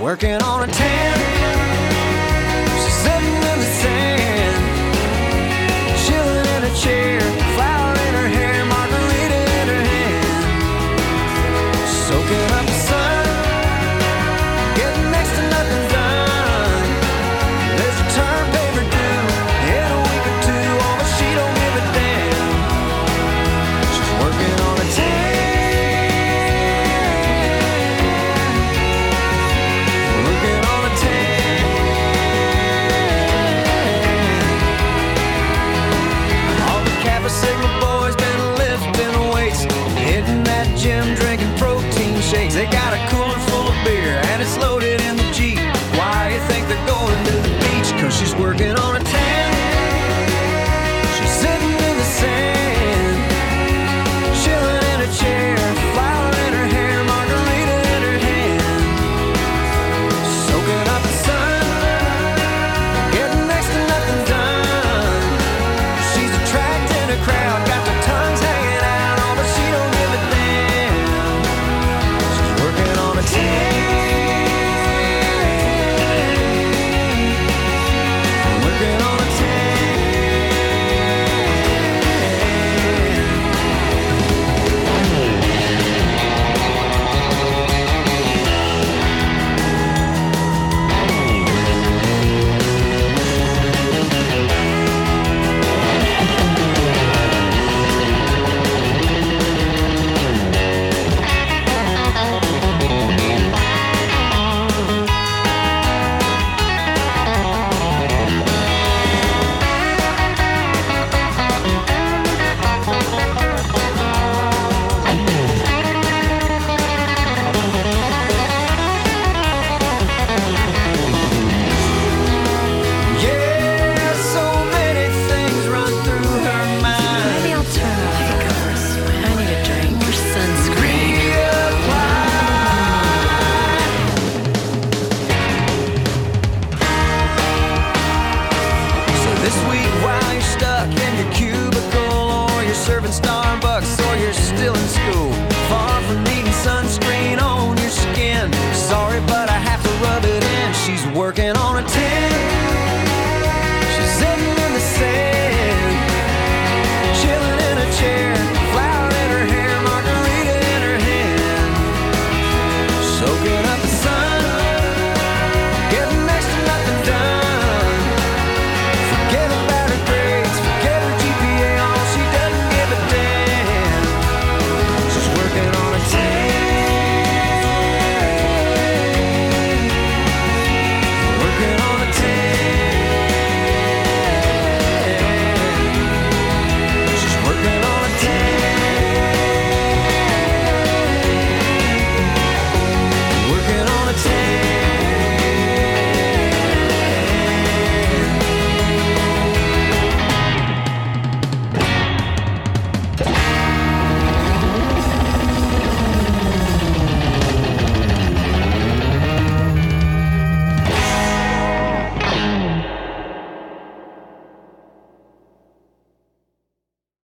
working on a tan. She's sitting in the sand, chilling in a chair, flower in her hair, margarita in her hand, soaking up the sun, getting next to nothing done. There's a term paper due in a week or two, oh, but she don't give a damn. She's working on a tan. Sigma boys been lifting weights, hitting that gym, drinking protein shakes. They got a cooler full of beer and it's loaded in the Jeep. Why you think they're going to the beach? 'Cause she's working on a tan.